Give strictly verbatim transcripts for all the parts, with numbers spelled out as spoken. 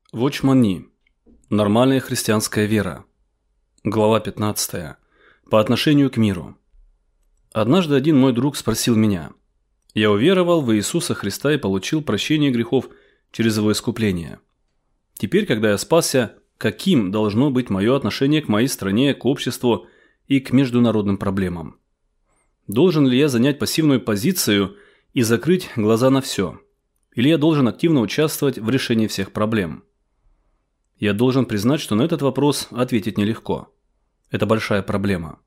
Watchman Nee. Нормальная христианская вера. Глава пятнадцатая. По отношению к миру. Однажды один мой друг спросил меня: «Я уверовал в Иисуса Христа и получил прощение грехов через Его искупление. Теперь, когда я спасся, каким должно быть мое отношение к моей стране, к обществу и к международным проблемам? Должен ли я занять пассивную позицию и закрыть глаза на все? Или я должен активно участвовать в решении всех проблем?» Я должен признать, что на этот вопрос ответить нелегко. Это большая проблема.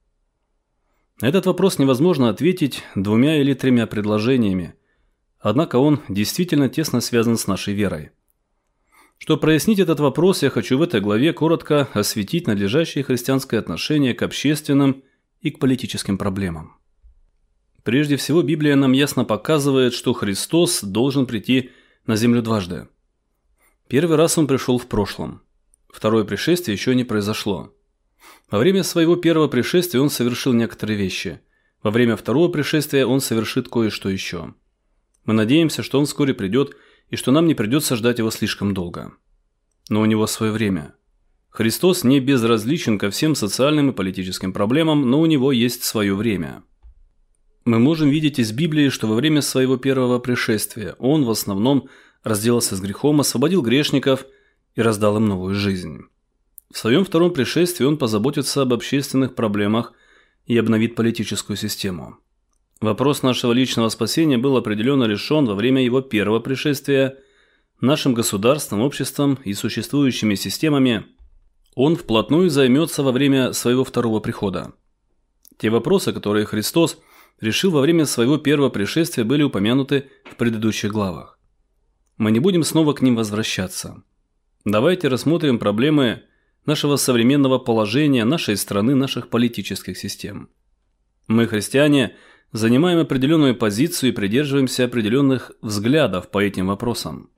На этот вопрос невозможно ответить двумя или тремя предложениями, однако он действительно тесно связан с нашей верой. Чтобы прояснить этот вопрос, я хочу в этой главе коротко осветить надлежащее христианское отношение к общественным и к политическим проблемам. Прежде всего, Библия нам ясно показывает, что Христос должен прийти на землю дважды. Первый раз Он пришел в прошлом. Второе пришествие еще не произошло. Во время своего первого пришествия Он совершил некоторые вещи. Во время второго пришествия Он совершит кое-что еще. Мы надеемся, что Он вскоре придет и что нам не придется ждать Его слишком долго. Но у Него свое время. Христос не безразличен ко всем социальным и политическим проблемам, но у Него есть свое время. Мы можем видеть из Библии, что во время своего первого пришествия Он в основном разделался с грехом, освободил грешников и раздал им новую жизнь. В своем втором пришествии Он позаботится об общественных проблемах и обновит политическую систему. Вопрос нашего личного спасения был определенно решен во время Его первого пришествия. Нашим государством, обществом и существующими системами Он вплотную займется во время своего второго прихода. Те вопросы, которые Христос решил во время своего первого пришествия, были упомянуты в предыдущих главах. Мы не будем снова к ним возвращаться. Давайте рассмотрим проблемы нашего современного положения, нашей страны, наших политических систем. Мы, христиане, занимаем определенную позицию и придерживаемся определенных взглядов по этим вопросам.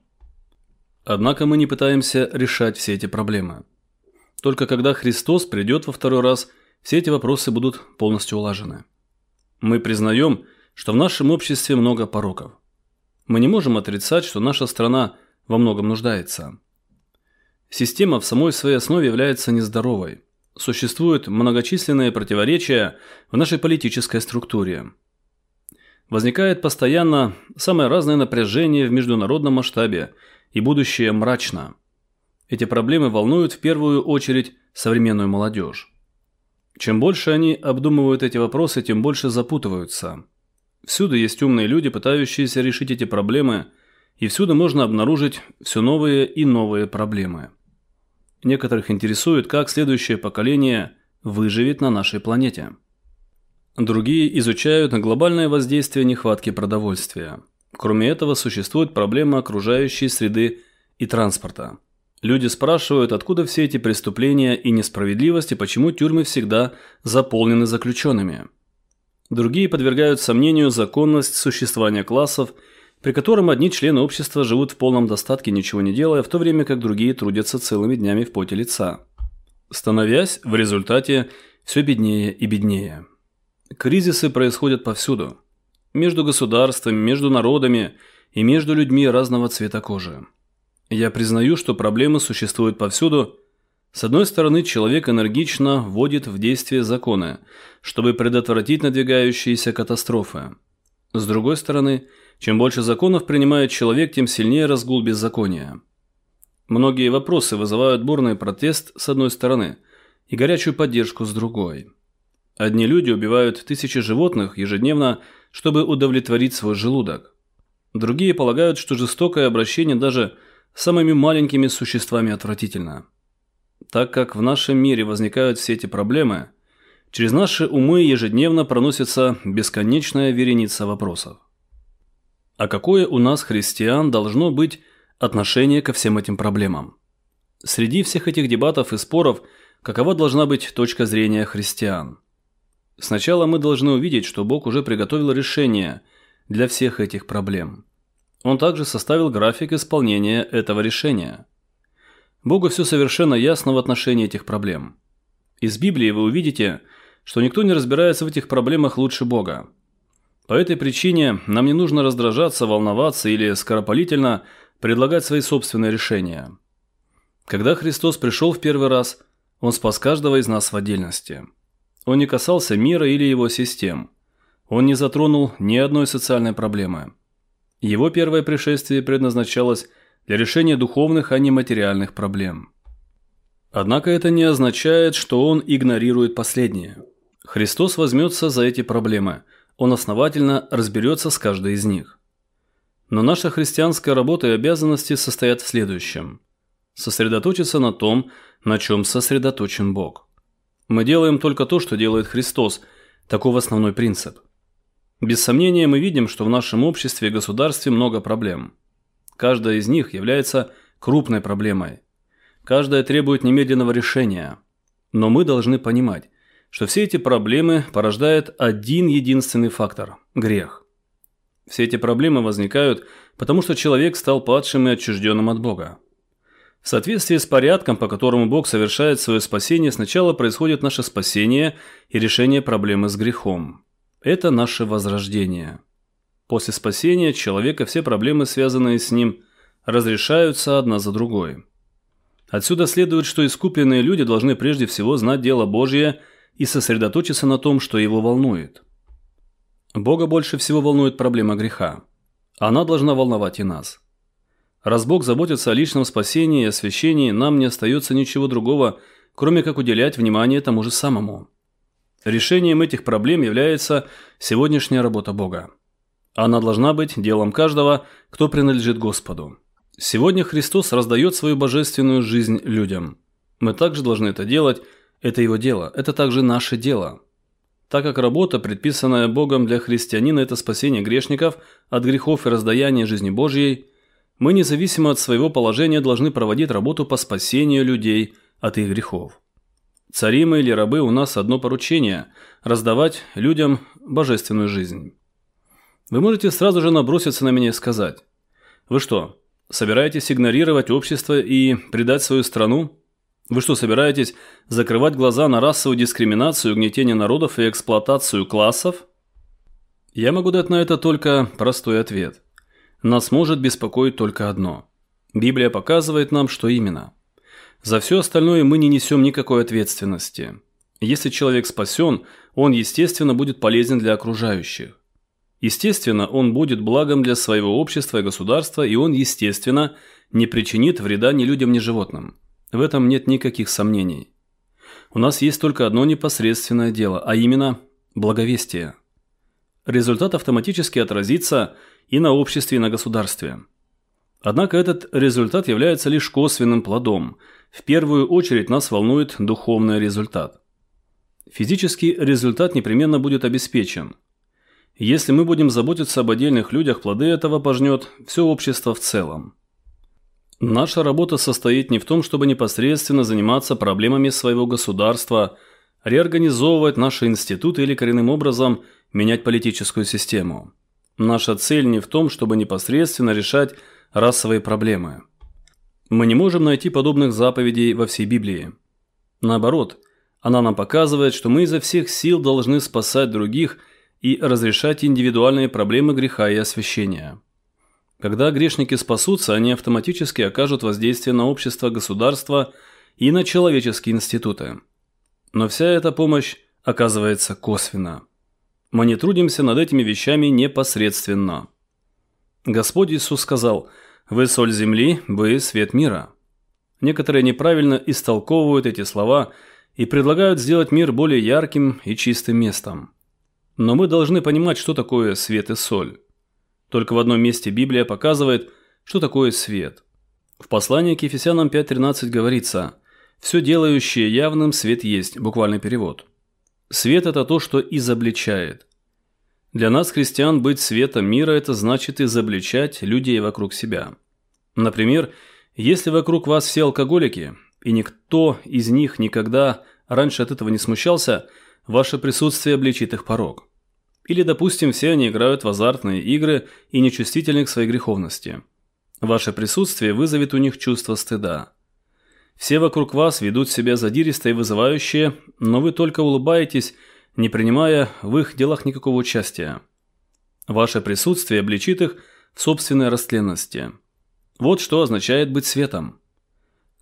Однако мы не пытаемся решать все эти проблемы. Только когда Христос придет во второй раз, все эти вопросы будут полностью улажены. Мы признаем, что в нашем обществе много пороков. Мы не можем отрицать, что наша страна во многом нуждается. Система в самой своей основе является нездоровой. Существуют многочисленные противоречия в нашей политической структуре. Возникает постоянно самое разное напряжение в международном масштабе, и будущее мрачно. Эти проблемы волнуют в первую очередь современную молодежь. Чем больше они обдумывают эти вопросы, тем больше запутываются. Всюду есть умные люди, пытающиеся решить эти проблемы, и всюду можно обнаружить все новые и новые проблемы. Некоторых интересует, как следующее поколение выживет на нашей планете. Другие изучают глобальное воздействие нехватки продовольствия. Кроме этого, существует проблема окружающей среды и транспорта. Люди спрашивают, откуда все эти преступления и несправедливости, почему тюрьмы всегда заполнены заключенными. Другие подвергают сомнению законность существования классов, при котором одни члены общества живут в полном достатке, ничего не делая, в то время как другие трудятся целыми днями в поте лица, становясь в результате все беднее и беднее. Кризисы происходят повсюду. Между государствами, между народами и между людьми разного цвета кожи. Я признаю, что проблемы существуют повсюду. С одной стороны, человек энергично вводит в действие законы, чтобы предотвратить надвигающиеся катастрофы. С другой стороны, чем больше законов принимает человек, тем сильнее разгул беззакония. Многие вопросы вызывают бурный протест с одной стороны и горячую поддержку с другой. Одни люди убивают тысячи животных ежедневно, чтобы удовлетворить свой желудок. Другие полагают, что жестокое обращение даже с самыми маленькими существами отвратительно. Так как в нашем мире возникают все эти проблемы, через наши умы ежедневно проносится бесконечная вереница вопросов. А какое у нас, христиан, должно быть отношение ко всем этим проблемам? Среди всех этих дебатов и споров, какова должна быть точка зрения христиан? Сначала мы должны увидеть, что Бог уже приготовил решение для всех этих проблем. Он также составил график исполнения этого решения. Богу все совершенно ясно в отношении этих проблем. Из Библии вы увидите, что никто не разбирается в этих проблемах лучше Бога. По этой причине нам не нужно раздражаться, волноваться или скоропалительно предлагать свои собственные решения. Когда Христос пришел в первый раз, Он спас каждого из нас в отдельности. Он не касался мира или его систем. Он не затронул ни одной социальной проблемы. Его первое пришествие предназначалось для решения духовных, а не материальных проблем. Однако это не означает, что Он игнорирует последние. Христос возьмется за эти проблемы. Он основательно разберется с каждой из них. Но наша христианская работа и обязанности состоят в следующем. Сосредоточиться на том, на чем сосредоточен Бог. Мы делаем только то, что делает Христос. Таков основной принцип. Без сомнения, мы видим, что в нашем обществе и государстве много проблем. Каждая из них является крупной проблемой. Каждая требует немедленного решения. Но мы должны понимать, что все эти проблемы порождает один единственный фактор – грех. Все эти проблемы возникают, потому что человек стал падшим и отчужденным от Бога. В соответствии с порядком, по которому Бог совершает свое спасение, сначала происходит наше спасение и решение проблемы с грехом. Это наше возрождение. После спасения человека все проблемы, связанные с ним, разрешаются одна за другой. Отсюда следует, что искупленные люди должны прежде всего знать дело Божье и сосредоточиться на том, что его волнует. Бога больше всего волнует проблема греха. Она должна волновать и нас. Раз Бог заботится о личном спасении и освящении, нам не остается ничего другого, кроме как уделять внимание тому же самому. Решением этих проблем является сегодняшняя работа Бога. Она должна быть делом каждого, кто принадлежит Господу. Сегодня Христос раздает свою божественную жизнь людям. Мы также должны это делать. Это Его дело. Это также наше дело. Так как работа, предписанная Богом для христианина, это спасение грешников от грехов и раздаяние жизни Божьей, мы независимо от своего положения должны проводить работу по спасению людей от их грехов. Цари мы или рабы, у нас одно поручение – раздавать людям божественную жизнь. Вы можете сразу же наброситься на меня и сказать: вы что, собираетесь игнорировать общество и предать свою страну? Вы что, собираетесь закрывать глаза на расовую дискриминацию, угнетение народов и эксплуатацию классов? Я могу дать на это только простой ответ. Нас может беспокоить только одно. Библия показывает нам, что именно. За все остальное мы не несем никакой ответственности. Если человек спасен, он, естественно, будет полезен для окружающих. Естественно, он будет благом для своего общества и государства, и он, естественно, не причинит вреда ни людям, ни животным. В этом нет никаких сомнений. У нас есть только одно непосредственное дело, а именно благовестие. Результат автоматически отразится и на обществе, и на государстве. Однако этот результат является лишь косвенным плодом. В первую очередь нас волнует духовный результат. Физический результат непременно будет обеспечен. Если мы будем заботиться об отдельных людях, плоды этого пожнет все общество в целом. Наша работа состоит не в том, чтобы непосредственно заниматься проблемами своего государства, реорганизовывать наши институты или коренным образом менять политическую систему. Наша цель не в том, чтобы непосредственно решать расовые проблемы. Мы не можем найти подобных заповедей во всей Библии. Наоборот, она нам показывает, что мы изо всех сил должны спасать других и разрешать индивидуальные проблемы греха и освящения. Когда грешники спасутся, они автоматически окажут воздействие на общество, государство и на человеческие институты. Но вся эта помощь оказывается косвенно. Мы не трудимся над этими вещами непосредственно. Господь Иисус сказал: «Вы соль земли, вы свет мира». Некоторые неправильно истолковывают эти слова и предлагают сделать мир более ярким и чистым местом. Но мы должны понимать, что такое свет и соль. Только в одном месте Библия показывает, что такое свет. В послании к Ефесянам пять тринадцать говорится: «Все делающее явным свет есть», буквальный перевод. Свет – это то, что изобличает. Для нас, христиан, быть светом мира – это значит изобличать людей вокруг себя. Например, если вокруг вас все алкоголики, и никто из них никогда раньше от этого не смущался, ваше присутствие обличит их порок. Или, допустим, все они играют в азартные игры и нечувствительны к своей греховности. Ваше присутствие вызовет у них чувство стыда. Все вокруг вас ведут себя задиристо и вызывающе, но вы только улыбаетесь, не принимая в их делах никакого участия. Ваше присутствие обличит их в собственной растленности. Вот что означает быть светом.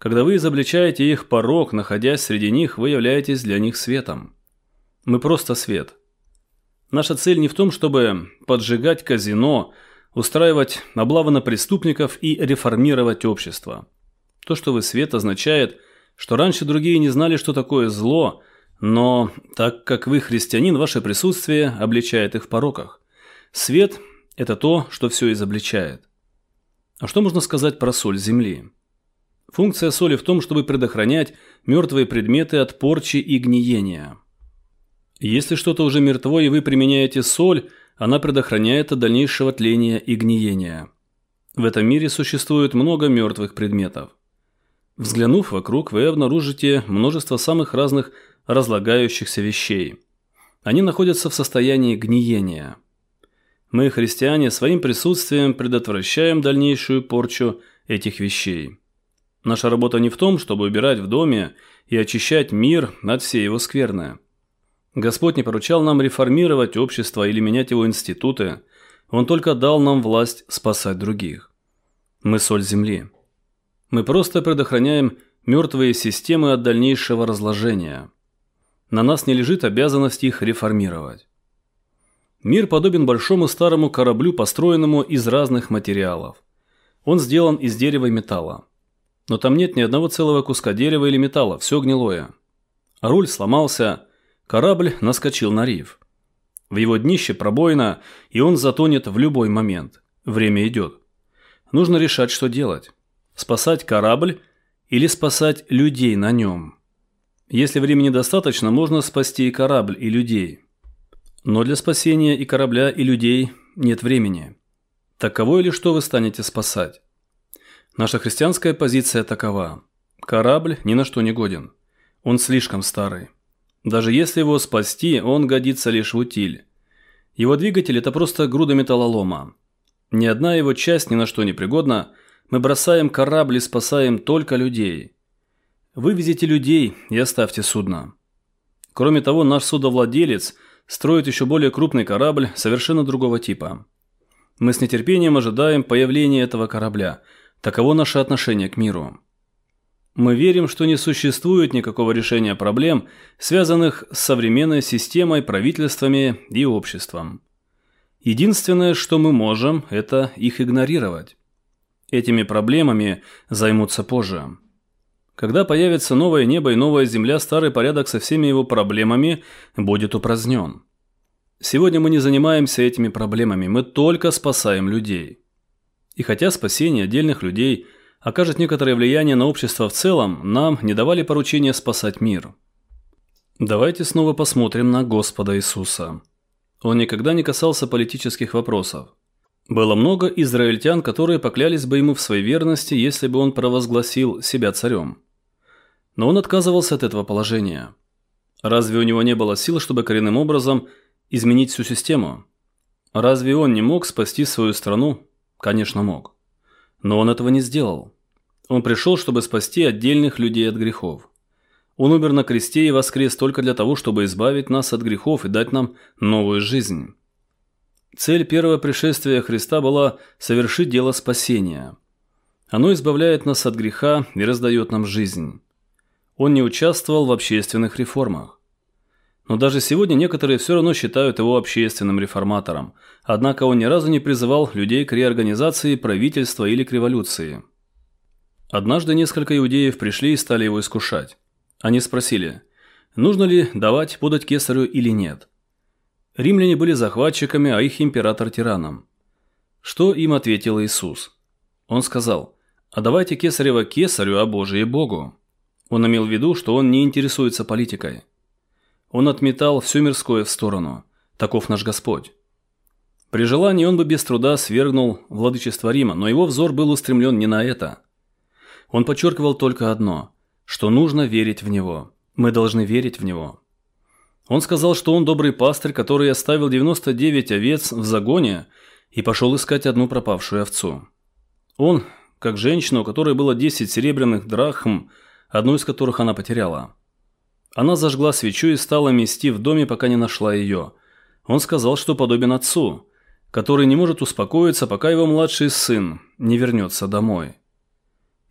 Когда вы изобличаете их порок, находясь среди них, вы являетесь для них светом. Мы просто свет. Наша цель не в том, чтобы поджигать казино, устраивать облавы на преступников и реформировать общество. То, что вы свет, означает, что раньше другие не знали, что такое зло, но так как вы христианин, ваше присутствие обличает их в пороках. Свет – это то, что все изобличает. А что можно сказать про соль земли? Функция соли в том, чтобы предохранять мертвые предметы от порчи и гниения. Если что-то уже мертво и вы применяете соль, она предохраняет от дальнейшего тления и гниения. В этом мире существует много мертвых предметов. Взглянув вокруг, вы обнаружите множество самых разных разлагающихся вещей. Они находятся в состоянии гниения. Мы, христиане, своим присутствием предотвращаем дальнейшую порчу этих вещей. Наша работа не в том, чтобы убирать в доме и очищать мир от всей его скверны. Господь не поручал нам реформировать общество или менять его институты. Он только дал нам власть спасать других. Мы соль земли. Мы просто предохраняем мертвые системы от дальнейшего разложения. На нас не лежит обязанность их реформировать. Мир подобен большому старому кораблю, построенному из разных материалов. Он сделан из дерева и металла. Но там нет ни одного целого куска дерева или металла, все гнилое. А руль сломался, корабль наскочил на риф. В его днище пробоина, и он затонет в любой момент. Время идет. Нужно решать, что делать. Спасать корабль или спасать людей на нем. Если времени достаточно, можно спасти и корабль, и людей. Но для спасения и корабля, и людей нет времени. Так кого или что вы станете спасать? Наша христианская позиция такова. Корабль ни на что не годен. Он слишком старый. Даже если его спасти, он годится лишь в утиль. Его двигатель – это просто груда металлолома. Ни одна его часть ни на что не пригодна. Мы бросаем корабль и спасаем только людей. Вывезите людей и оставьте судно. Кроме того, наш судовладелец строит еще более крупный корабль совершенно другого типа. Мы с нетерпением ожидаем появления этого корабля. Таково наше отношение к миру. Мы верим, что не существует никакого решения проблем, связанных с современной системой, правительствами и обществом. Единственное, что мы можем, это их игнорировать. Этими проблемами займутся позже. Когда появится новое небо и новая земля, старый порядок со всеми его проблемами будет упразднен. Сегодня мы не занимаемся этими проблемами, мы только спасаем людей. И хотя спасение отдельных людей окажет некоторое влияние на общество в целом, нам не давали поручения спасать мир. Давайте снова посмотрим на Господа Иисуса. Он никогда не касался политических вопросов. Было много израильтян, которые поклялись бы ему в своей верности, если бы он провозгласил себя царем. Но он отказывался от этого положения. Разве у него не было сил, чтобы коренным образом изменить всю систему? Разве он не мог спасти свою страну? Конечно, мог. Но он этого не сделал. Он пришел, чтобы спасти отдельных людей от грехов. Он умер на кресте и воскрес только для того, чтобы избавить нас от грехов и дать нам новую жизнь. Цель первого пришествия Христа была совершить дело спасения. Оно избавляет нас от греха и раздает нам жизнь. Он не участвовал в общественных реформах. Но даже сегодня некоторые все равно считают его общественным реформатором, однако он ни разу не призывал людей к реорганизации правительства или к революции. Однажды несколько иудеев пришли и стали его искушать. Они спросили, нужно ли давать подать кесарю или нет. Римляне были захватчиками, а их император тираном. Что им ответил Иисус? Он сказал, а давайте кесарева кесарю, а Божие Богу. Он имел в виду, что он не интересуется политикой. Он отметал все мирское в сторону. Таков наш Господь. При желании он бы без труда свергнул владычество Рима, но его взор был устремлен не на это. Он подчеркивал только одно, что нужно верить в Него. Мы должны верить в Него. Он сказал, что он добрый пастырь, который оставил девяносто девять овец в загоне и пошел искать одну пропавшую овцу. Он, как женщина, у которой было десять серебряных драхм, одну из которых она потеряла. Она зажгла свечу и стала мести в доме, пока не нашла ее. Он сказал, что подобен отцу, который не может успокоиться, пока его младший сын не вернется домой.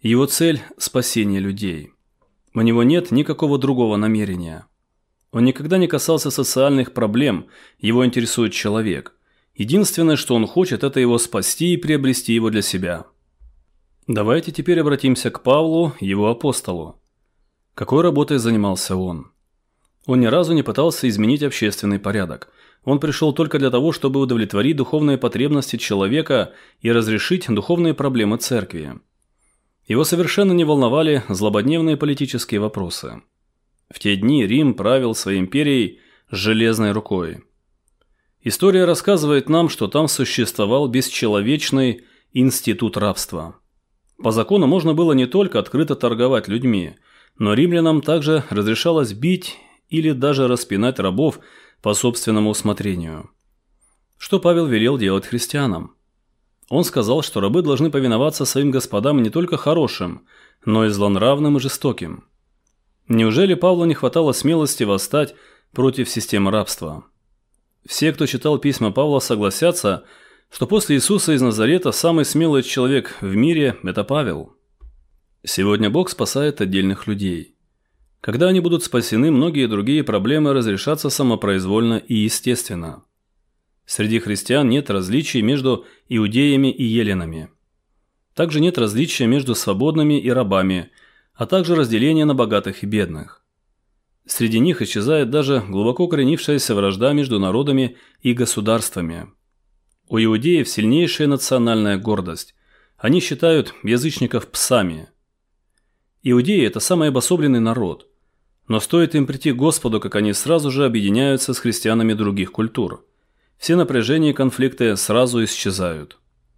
Его цель – спасение людей. У него нет никакого другого намерения. Он никогда не касался социальных проблем, его интересует человек. Единственное, что он хочет, это его спасти и приобрести его для себя. Давайте теперь обратимся к Павлу, его апостолу. Какой работой занимался он? Он ни разу не пытался изменить общественный порядок. Он пришел только для того, чтобы удовлетворить духовные потребности человека и разрешить духовные проблемы церкви. Его совершенно не волновали злободневные политические вопросы. В те дни Рим правил своей империей с железной рукой. История рассказывает нам, что там существовал бесчеловечный институт рабства. По закону можно было не только открыто торговать людьми, но римлянам также разрешалось бить или даже распинать рабов по собственному усмотрению. Что Павел велел делать христианам? Он сказал, что рабы должны повиноваться своим господам не только хорошим, но и злонравным и жестоким. Неужели Павлу не хватало смелости восстать против системы рабства? Все, кто читал письма Павла, согласятся, что после Иисуса из Назарета самый смелый человек в мире – это Павел. Сегодня Бог спасает отдельных людей. Когда они будут спасены, многие другие проблемы разрешатся самопроизвольно и естественно. Среди христиан нет различий между иудеями и еленами. Также нет различия между свободными и рабами, а также разделения на богатых и бедных. Среди них исчезает даже глубоко укоренившаяся вражда между народами и государствами. У иудеев сильнейшая национальная гордость. Они считают язычников псами. Иудеи – это самый обособленный народ. Но стоит им прийти к Господу, как они сразу же объединяются с христианами других культур. Все напряжения и конфликты сразу исчезают.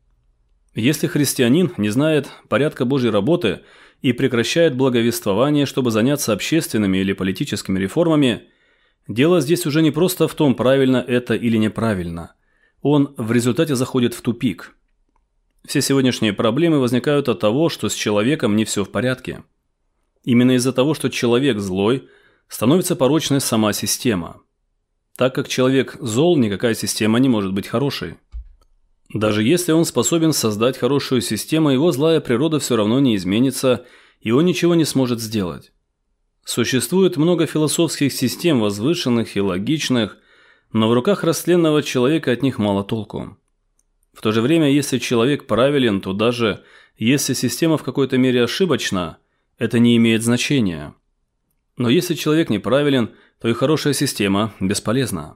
Если христианин не знает порядка Божьей работы и прекращает благовествование, чтобы заняться общественными или политическими реформами, дело здесь уже не просто в том, правильно это или неправильно. Он в результате заходит в тупик. Все сегодняшние проблемы возникают от того, что с человеком не все в порядке. Именно из-за того, что человек злой, становится порочной сама система. Так как человек зол, никакая система не может быть хорошей. Даже если он способен создать хорошую систему, его злая природа все равно не изменится, и он ничего не сможет сделать. Существует много философских систем, возвышенных и логичных, но в руках растленного человека от них мало толку. В то же время, если человек правилен, то даже если система в какой-то мере ошибочна, это не имеет значения. Но если человек неправилен, то и хорошая система бесполезна.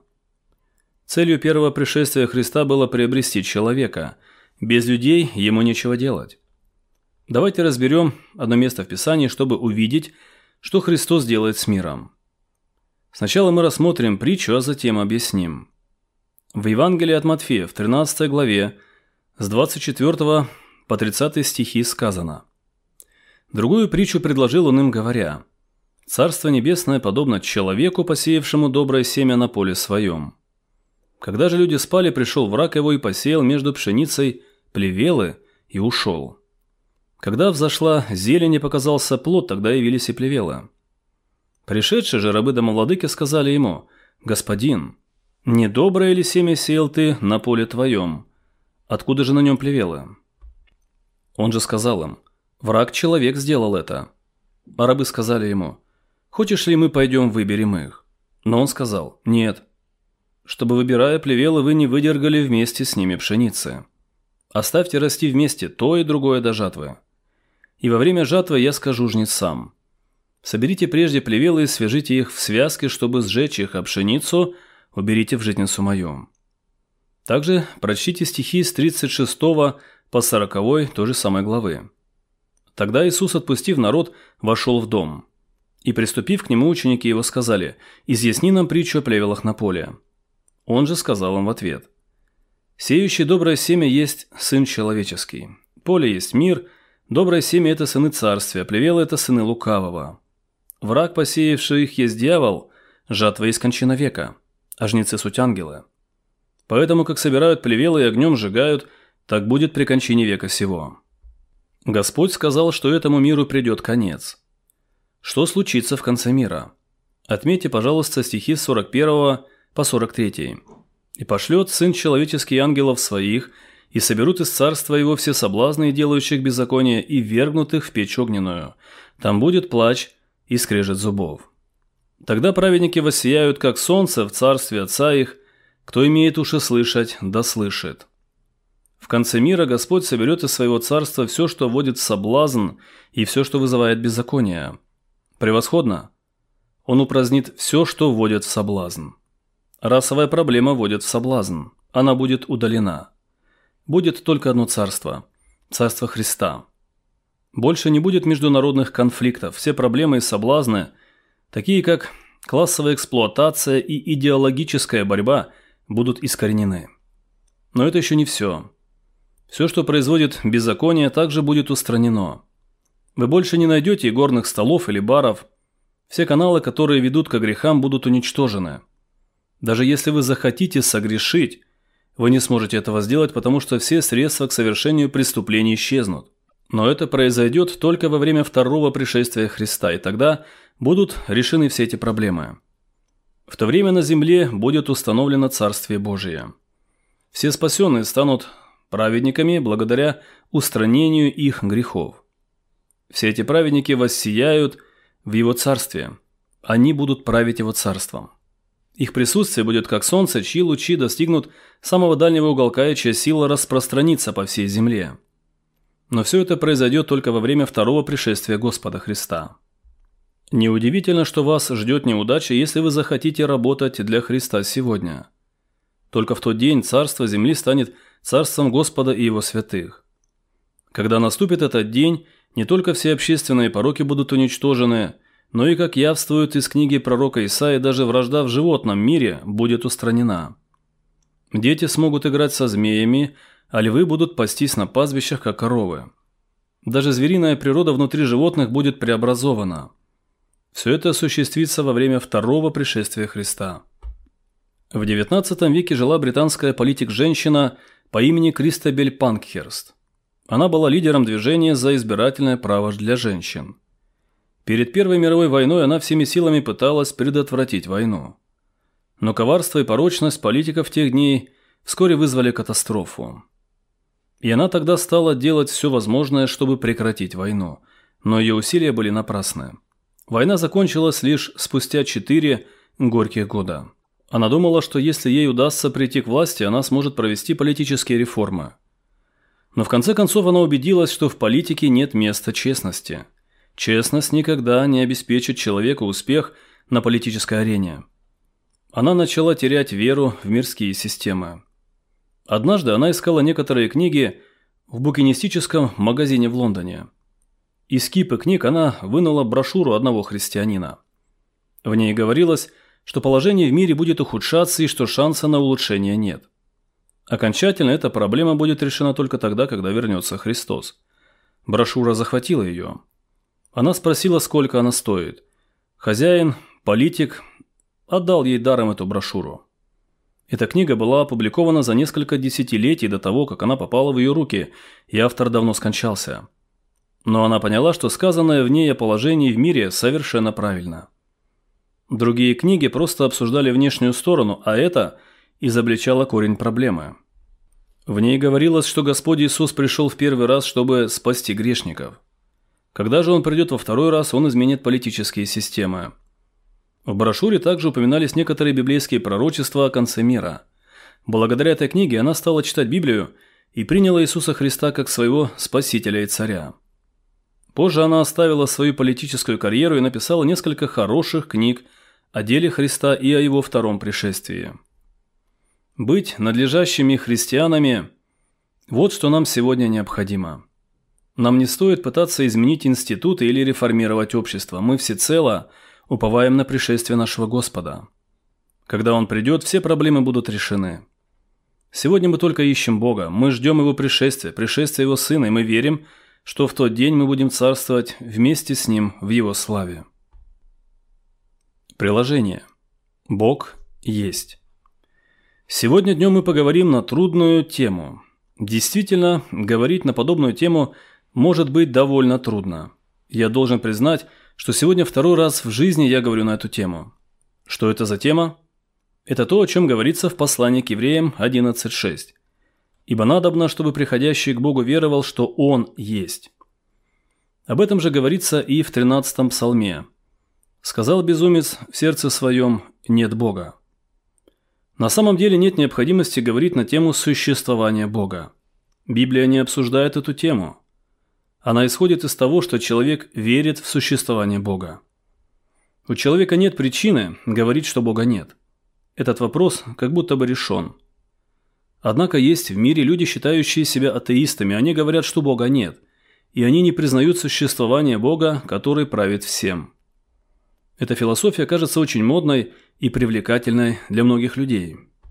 Целью первого пришествия Христа было приобрести человека. Без людей ему нечего делать. Давайте разберем одно место в Писании, чтобы увидеть, что Христос делает с миром. Сначала мы рассмотрим притчу, а затем объясним. В Евангелии от Матфея в тринадцатой главе с двадцать четвёртого по тридцатый стихи сказано: «Другую притчу предложил он им, говоря: Царство Небесное подобно человеку, посеявшему доброе семя на поле своем. Когда же люди спали, пришел враг его и посеял между пшеницей плевелы и ушел. Когда взошла зелень и показался плод, тогда явились и плевелы. Пришедшие же рабы домовладыки сказали ему: Господин, не доброе ли семя сеял ты на поле твоем? Откуда же на нем плевелы? Он же сказал им: враг-человек сделал это. А рабы сказали ему: хочешь ли мы пойдем выберем их? Но он сказал: нет, чтобы, выбирая плевелы, вы не выдергали вместе с ними пшеницы. Оставьте расти вместе то и другое до жатвы. И во время жатвы я скажу жнецам: соберите прежде плевелы и свяжите их в связки, чтобы сжечь их, а пшеницу уберите в житницу мою». Также прочтите стихи с тридцать шестого по сороковой той же самой главы. Тогда Иисус, отпустив народ, вошел в дом. И, приступив к нему, ученики его сказали: «Изъясни нам притчу о плевелах на поле». Он же сказал им в ответ: «Сеющий доброе семя есть Сын Человеческий. Поле есть мир, доброе семя – это сыны царствия, плевелы – это сыны лукавого. Враг, посеявший их, есть дьявол, жатва есть кончина века, а жнецы суть ангелы. Поэтому, как собирают плевелы и огнем сжигают, так будет при кончине века сего. Господь сказал, что этому миру придет конец. Что случится в конце мира? Отметьте, пожалуйста, стихи с сорок первого по сорок третий. «И пошлет Сын Человеческий ангелов своих, и соберут из царства его все соблазны делающих беззаконие и ввергнут их в печь огненную. Там будет плач и скрежет зубов. Тогда праведники воссияют, как солнце в царстве Отца их. Кто имеет уши слышать, да слышит. В конце мира Господь соберет из своего царства все, что вводит в соблазн, и все, что вызывает беззаконие. Превосходно! Он упразднит все, что вводит в соблазн. Расовая проблема вводит в соблазн. Она будет удалена. Будет только одно царство – царство Христа. Больше не будет международных конфликтов. Все проблемы и соблазны, такие как классовая эксплуатация и идеологическая борьба, будут искоренены. Но это еще не все. Все, что производит беззаконие, также будет устранено. Вы больше не найдете игорных столов или баров. Все каналы, которые ведут к грехам, будут уничтожены. Даже если вы захотите согрешить, вы не сможете этого сделать, потому что все средства к совершению преступлений исчезнут. Но это произойдет только во время второго пришествия Христа, и тогда будут решены все эти проблемы. В то время на земле будет установлено Царствие Божие. Все спасенные станут праведниками благодаря устранению их грехов. Все эти праведники воссияют в Его Царстве. Они будут править Его Царством. Их присутствие будет как солнце, чьи лучи достигнут самого дальнего уголка, и чья сила распространится по всей земле. Но все это произойдет только во время второго пришествия Господа Христа. Неудивительно, что вас ждет неудача, если вы захотите работать для Христа сегодня. Только в тот день Царство земли станет Царством Господа и Его святых. Когда наступит этот день, не только все общественные пороки будут уничтожены, но и, как явствует из книги пророка Исаии, даже вражда в животном мире будет устранена. Дети смогут играть со змеями, а львы будут пастись на пастбищах, как коровы. Даже звериная природа внутри животных будет преобразована. Все это осуществится во время второго пришествия Христа. В девятнадцатом веке жила британская политик-женщина по имени Кристобель Панкхерст. Она была лидером движения за избирательное право для женщин. Перед Первой мировой войной она всеми силами пыталась предотвратить войну. Но коварство и порочность политиков тех дней вскоре вызвали катастрофу. И она тогда стала делать все возможное, чтобы прекратить войну, но ее усилия были напрасны. Война закончилась лишь спустя четыре горьких года. Она думала, что если ей удастся прийти к власти, она сможет провести политические реформы. Но в конце концов она убедилась, что в политике нет места честности. Честность никогда не обеспечит человеку успех на политической арене. Она начала терять веру в мирские системы. Однажды она искала некоторые книги в букинистическом магазине в Лондоне. Из кипы книг она вынула брошюру одного христианина. В ней говорилось, что положение в мире будет ухудшаться и что шанса на улучшение нет. Окончательно эта проблема будет решена только тогда, когда вернется Христос. Брошюра захватила ее. Она спросила, сколько она стоит. Хозяин, политик, отдал ей даром эту брошюру. Эта книга была опубликована за несколько десятилетий до того, как она попала в ее руки, и автор давно скончался. Но она поняла, что сказанное в ней о положении в мире совершенно правильно. Другие книги просто обсуждали внешнюю сторону, а это изобличало корень проблемы. В ней говорилось, что Господь Иисус пришел в первый раз, чтобы спасти грешников. Когда же Он придет во второй раз, Он изменит политические системы. В брошюре также упоминались некоторые библейские пророчества о конце мира. Благодаря этой книге она стала читать Библию и приняла Иисуса Христа как своего Спасителя и Царя. Позже она оставила свою политическую карьеру и написала несколько хороших книг о деле Христа и о Его втором пришествии. Быть надлежащими христианами – вот что нам сегодня необходимо. Нам не стоит пытаться изменить институты или реформировать общество. Мы всецело уповаем на пришествие нашего Господа. Когда Он придет, все проблемы будут решены. Сегодня мы только ищем Бога. Мы ждем Его пришествия, пришествия Его Сына, и мы верим, что в тот день мы будем царствовать вместе с Ним в Его славе. Приложение. Бог есть. Сегодня днем мы поговорим на трудную тему. Действительно, говорить на подобную тему может быть довольно трудно. Я должен признать, что сегодня второй раз в жизни я говорю на эту тему. Что это за тема? Это то, о чем говорится в послании к евреям одиннадцать шесть. Ибо надобно, чтобы приходящий к Богу веровал, что Он есть. Об этом же говорится и в тринадцатом псалме. «Сказал безумец в сердце своем: нет Бога». На самом деле нет необходимости говорить на тему существования Бога. Библия не обсуждает эту тему. Она исходит из того, что человек верит в существование Бога. У человека нет причины говорить, что Бога нет. Этот вопрос как будто бы решен. Однако есть в мире люди, считающие себя атеистами. Они говорят, что Бога нет, и они не признают существование Бога, который правит всем. Эта философия кажется очень модной и привлекательной для многих людей.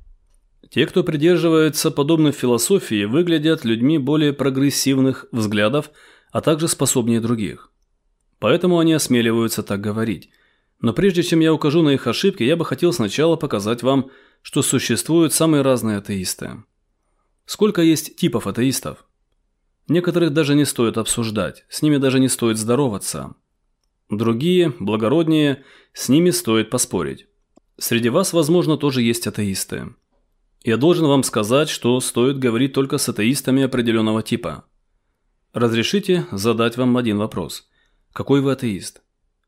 Те, кто придерживается подобной философии, выглядят людьми более прогрессивных взглядов, а также способнее других. Поэтому они осмеливаются так говорить. Но прежде чем я укажу на их ошибки, я бы хотел сначала показать вам, что существуют самые разные атеисты. Сколько есть типов атеистов? Некоторых даже не стоит обсуждать, с ними даже не стоит здороваться. Другие, благороднее, с ними стоит поспорить. Среди вас, возможно, тоже есть атеисты. Я должен вам сказать, что стоит говорить только с атеистами определенного типа. Разрешите задать вам один вопрос. Какой вы атеист?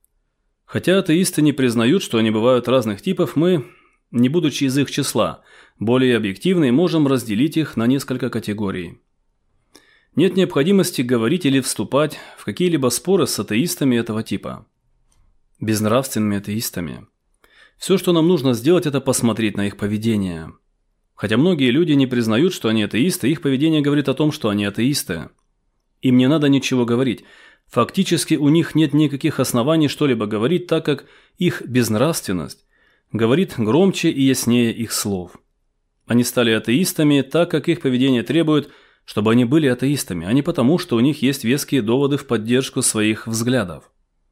Хотя атеисты не признают, что они бывают разных типов, мы, не будучи из их числа, более объективны, можем разделить их на несколько категорий. Нет необходимости говорить или вступать в какие-либо споры с атеистами этого типа. Безнравственными атеистами. Все, что нам нужно сделать, это посмотреть на их поведение. Хотя многие люди не признают, что они атеисты, их поведение говорит о том, что они атеисты. Им не надо ничего говорить. Фактически у них нет никаких оснований что-либо говорить, так как их безнравственность говорит громче и яснее их слов. Они стали атеистами, так как их поведение требует, чтобы они были атеистами, а не потому, что у них есть веские доводы в поддержку своих взглядов.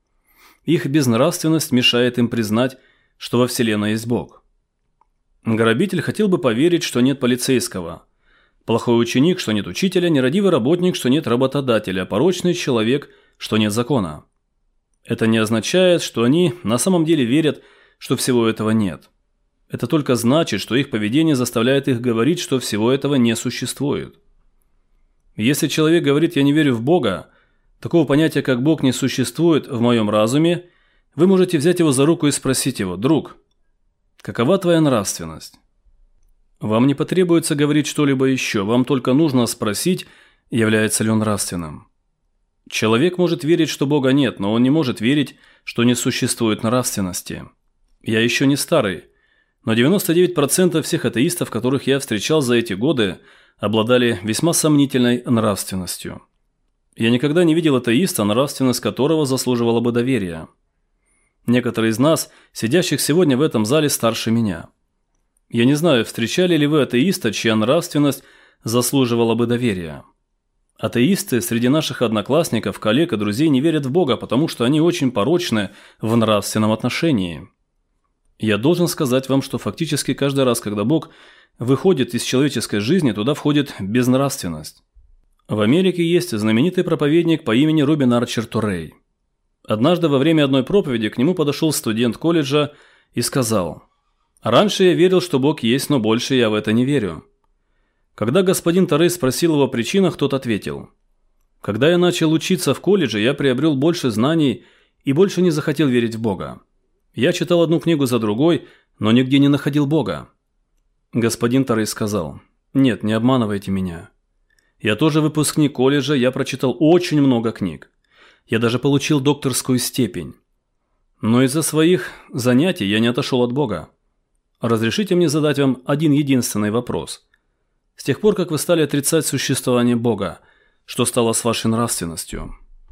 Их безнравственность мешает им признать, что во Вселенной есть Бог. Грабитель хотел бы поверить, что нет полицейского. Плохой ученик, что нет учителя, нерадивый работник, что нет работодателя, порочный человек, что нет закона. Это не означает, что они на самом деле верят, что всего этого нет. Это только значит, что их поведение заставляет их говорить, что всего этого не существует. Если человек говорит «я не верю в Бога», такого понятия, как Бог, не существует в моем разуме, вы можете взять его за руку и спросить его: «Друг, какова твоя нравственность?» Вам не потребуется говорить что-либо еще, вам только нужно спросить, является ли он нравственным. Человек может верить, что Бога нет, но он не может верить, что не существует нравственности. Я еще не старый, но девяносто девять процентов всех атеистов, которых я встречал за эти годы, обладали весьма сомнительной нравственностью. Я никогда не видел атеиста, нравственность которого заслуживала бы доверия. Некоторые из нас, сидящих сегодня в этом зале, старше меня. Я не знаю, встречали ли вы атеиста, чья нравственность заслуживала бы доверия. Атеисты среди наших одноклассников, коллег и друзей не верят в Бога, потому что они очень порочны в нравственном отношении. Я должен сказать вам, что фактически каждый раз, когда Бог выходит из человеческой жизни, туда входит безнравственность. В Америке есть знаменитый проповедник по имени Робин Арчер Торрей. Однажды во время одной проповеди к нему подошел студент колледжа и сказал: «Раньше я верил, что Бог есть, но больше я в это не верю». Когда господин Торрей спросил его о причинах, тот ответил: «Когда я начал учиться в колледже, я приобрел больше знаний и больше не захотел верить в Бога. Я читал одну книгу за другой, но нигде не находил Бога». Господин Торрей сказал: «Нет, не обманывайте меня. Я тоже выпускник колледжа, я прочитал очень много книг. Я даже получил докторскую степень. Но из-за своих занятий я не отошел от Бога. Разрешите мне задать вам один единственный вопрос. С тех пор, как вы стали отрицать существование Бога, что стало с вашей нравственностью?»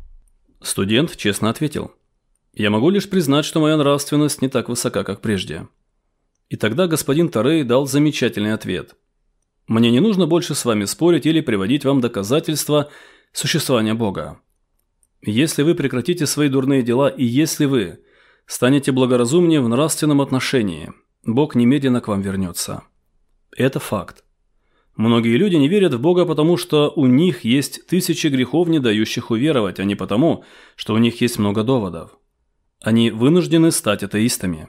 Студент честно ответил: «Я могу лишь признать, что моя нравственность не так высока, как прежде». И тогда господин Торрей дал замечательный ответ: «Мне не нужно больше с вами спорить или приводить вам доказательства существования Бога. Если вы прекратите свои дурные дела и если вы станете благоразумнее в нравственном отношении, Бог немедленно к вам вернется. Это факт. Многие люди не верят в Бога, потому что у них есть тысячи грехов, не дающих уверовать, а не потому, что у них есть много доводов. Они вынуждены стать атеистами».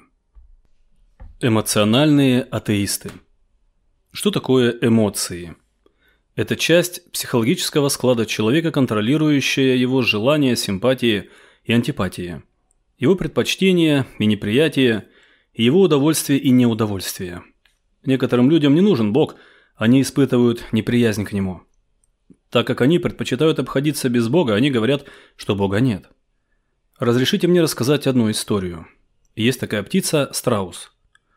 Эмоциональные атеисты. Что такое эмоции? Это часть психологического склада человека, контролирующая его желания, симпатии и антипатии, его предпочтения и неприятия, его удовольствие и неудовольствие. Некоторым людям не нужен Бог, они испытывают неприязнь к Нему. Так как они предпочитают обходиться без Бога, они говорят, что Бога нет. Разрешите мне рассказать одну историю. Есть такая птица – страус.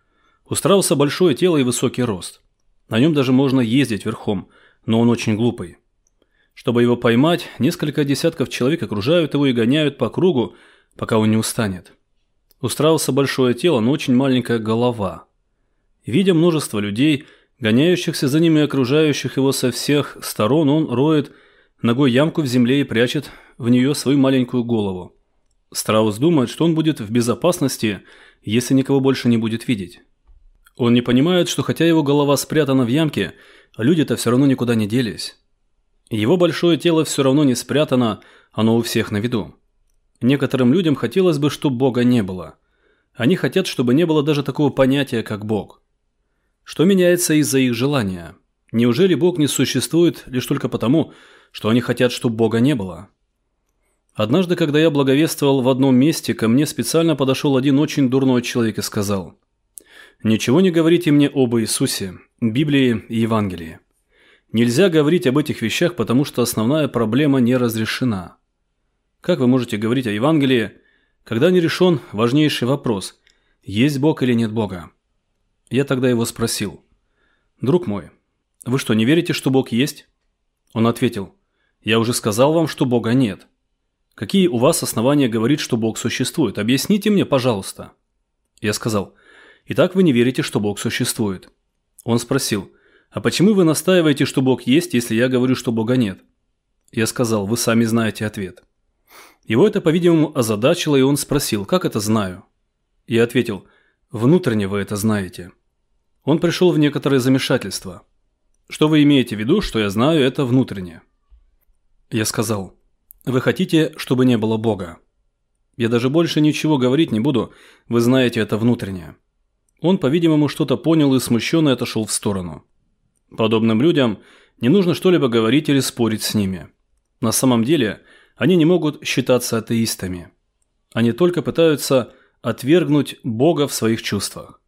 У страуса большое тело и высокий рост. На нем даже можно ездить верхом, но он очень глупый. Чтобы его поймать, несколько десятков человек окружают его и гоняют по кругу, пока он не устанет. У страуса большое тело, но очень маленькая голова. Видя множество людей, гоняющихся за ним и окружающих его со всех сторон, он роет ногой ямку в земле и прячет в нее свою маленькую голову. Страус думает, что он будет в безопасности, если никого больше не будет видеть. Он не понимает, что хотя его голова спрятана в ямке, люди-то все равно никуда не делись. Его большое тело все равно не спрятано, оно у всех на виду. Некоторым людям хотелось бы, чтобы Бога не было. Они хотят, чтобы не было даже такого понятия, как Бог. Что меняется из-за их желания? Неужели Бог не существует лишь только потому, что они хотят, чтобы Бога не было? Однажды, когда я благовествовал в одном месте, ко мне специально подошел один очень дурной человек и сказал: «Ничего не говорите мне об Иисусе, Библии и Евангелии. Нельзя говорить об этих вещах, потому что основная проблема не разрешена. Как вы можете говорить о Евангелии, когда не решен важнейший вопрос: есть Бог или нет Бога?» Я тогда его спросил: «Друг мой, вы что, не верите, что Бог есть?» Он ответил: «Я уже сказал вам, что Бога нет. Какие у вас основания говорить, что Бог существует? Объясните мне, пожалуйста». Я сказал: «Итак, вы не верите, что Бог существует». Он спросил: «А почему вы настаиваете, что Бог есть, если я говорю, что Бога нет?» Я сказал: «Вы сами знаете ответ». Его это, по-видимому, озадачило, и он спросил: «Как это знаю?» Я ответил: «Внутренне вы это знаете». Он пришел в некоторое замешательство. «Что вы имеете в виду, что я знаю это внутренне?» Я сказал: «Вы хотите, чтобы не было Бога. Я даже больше ничего говорить не буду, вы знаете это внутренне». Он, по-видимому, что-то понял и смущенно отошел в сторону. Подобным людям не нужно что-либо говорить или спорить с ними. На самом деле они не могут считаться атеистами. Они только пытаются отвергнуть Бога в своих чувствах.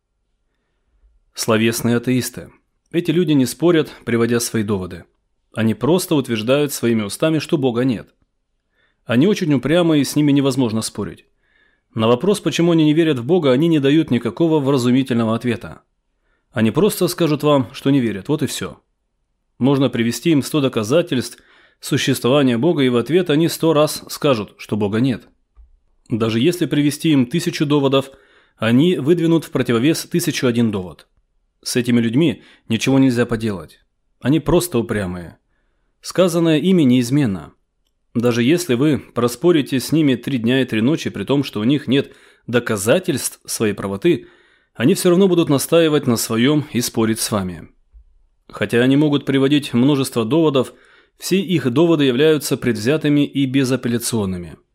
Словесные атеисты. Эти люди не спорят, приводя свои доводы. Они просто утверждают своими устами, что Бога нет. Они очень упрямы, и с ними невозможно спорить. На вопрос, почему они не верят в Бога, они не дают никакого вразумительного ответа. Они просто скажут вам, что не верят, вот и все. Можно привести им сто доказательств существования Бога, и в ответ они сто раз скажут, что Бога нет. Даже если привести им тысячу доводов, они выдвинут в противовес тысячу один довод. С этими людьми ничего нельзя поделать. Они просто упрямые. Сказанное ими неизменно. Даже если вы проспорите с ними три дня и три ночи, при том, что у них нет доказательств своей правоты, они все равно будут настаивать на своем и спорить с вами. Хотя они могут приводить множество доводов, все их доводы являются предвзятыми и безапелляционными.